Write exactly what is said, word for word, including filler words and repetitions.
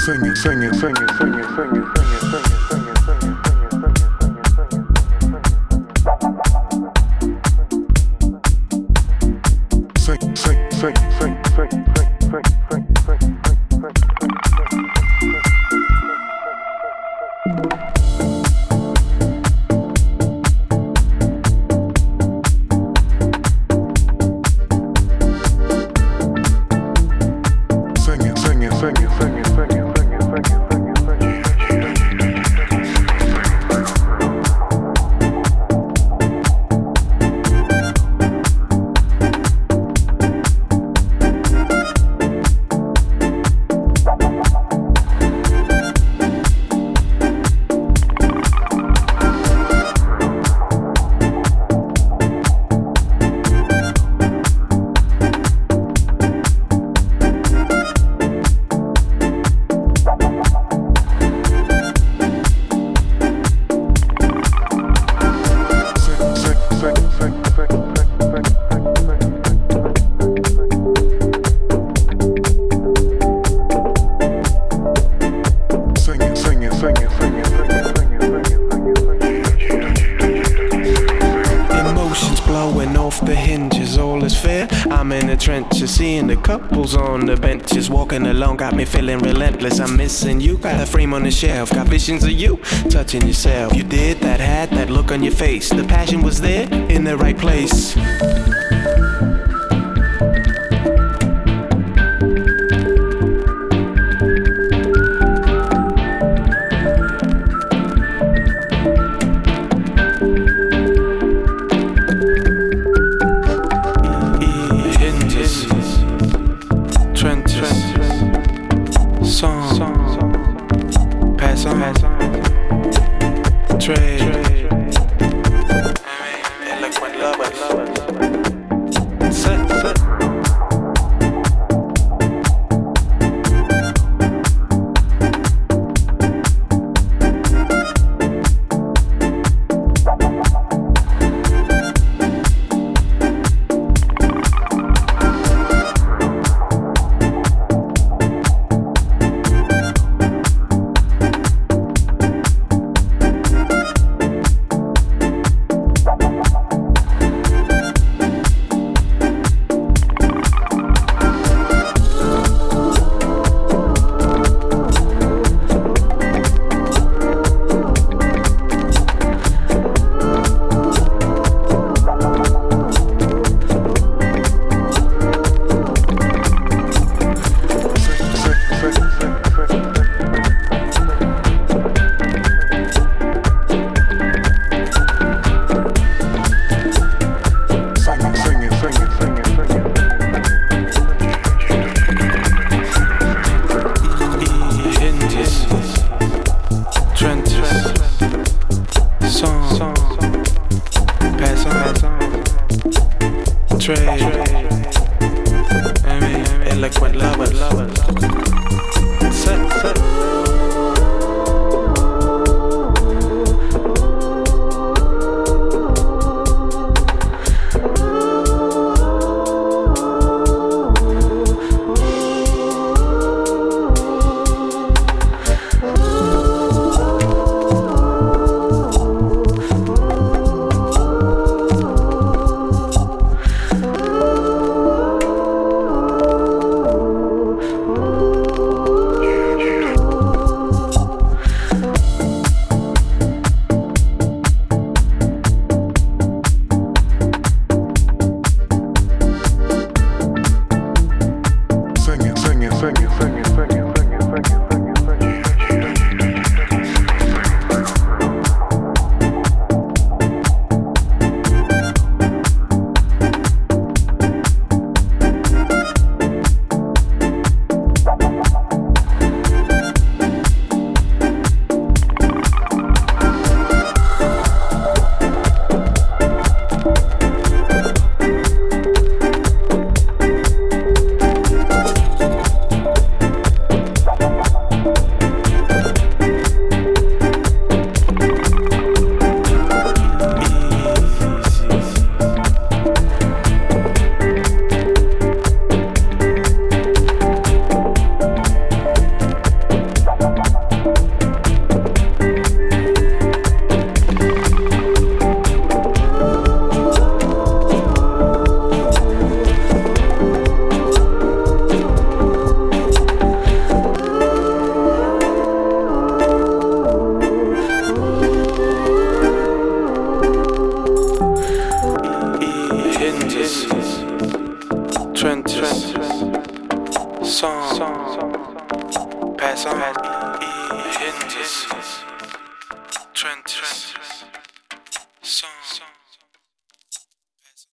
sing it, sing it, sing it, sing it, sing it, sing it, sing it, sing it, sing it. Sing, sing, sing, sing, sing, sing, sing, sing, sing, sing. Couples on the benches walking along got me feeling relentless. I'm missing you, got a frame on the shelf, got visions of you touching yourself. You did that, had that look on your face. The passion was there in the right place. trenches, song, pass on, hinges.